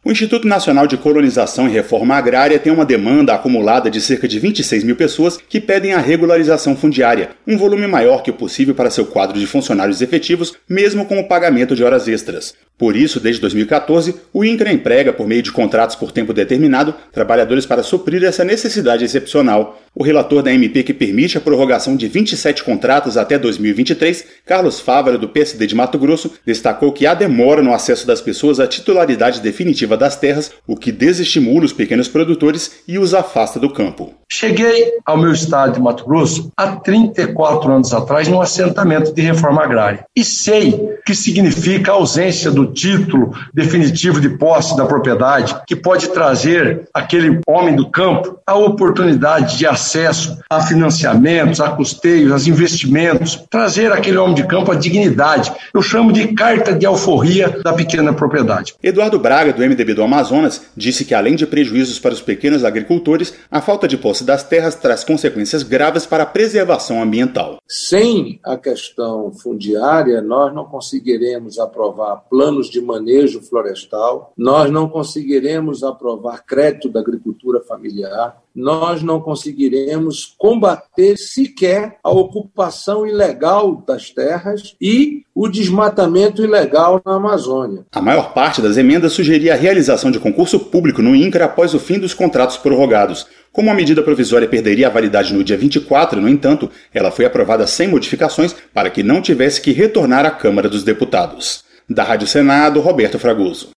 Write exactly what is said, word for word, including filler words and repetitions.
O Instituto Nacional de Colonização e Reforma Agrária tem uma demanda acumulada de cerca de vinte e seis mil pessoas que pedem a regularização fundiária, um volume maior que o possível para seu quadro de funcionários efetivos, mesmo com o pagamento de horas extras. Por isso, desde dois mil e catorze, o INCRA emprega, por meio de contratos por tempo determinado, trabalhadores para suprir essa necessidade excepcional. O relator da M P que permite a prorrogação de vinte e sete contratos até dois mil e vinte e três, Carlos Fávaro, do P S D de Mato Grosso, destacou que há demora no acesso das pessoas à titularidade definitiva das terras, o que desestimula os pequenos produtores e os afasta do campo. Cheguei ao meu estado de Mato Grosso há trinta e quatro anos atrás num assentamento de reforma agrária. E sei o que significa a ausência do título definitivo de posse da propriedade, que pode trazer aquele homem do campo a oportunidade de acesso a financiamentos, a custeios, a investimentos, trazer aquele homem de campo a dignidade. Eu chamo de carta de alforria da pequena propriedade. Eduardo Braga, do M D B do Amazonas, disse que além de prejuízos para os pequenos agricultores, a falta de posse das terras traz consequências graves para a preservação ambiental. Sem a questão fundiária, nós não conseguiremos aprovar planos de manejo florestal, nós não conseguiremos aprovar crédito da agricultura familiar, nós não conseguiremos combater sequer a ocupação ilegal das terras e o desmatamento ilegal na Amazônia. A maior parte das emendas sugeria a realização de concurso público no INCRA após o fim dos contratos prorrogados. Como a medida provisória perderia a validade no dia vinte e quatro, no entanto, ela foi aprovada sem modificações para que não tivesse que retornar à Câmara dos Deputados. Da Rádio Senado, Roberto Fragoso.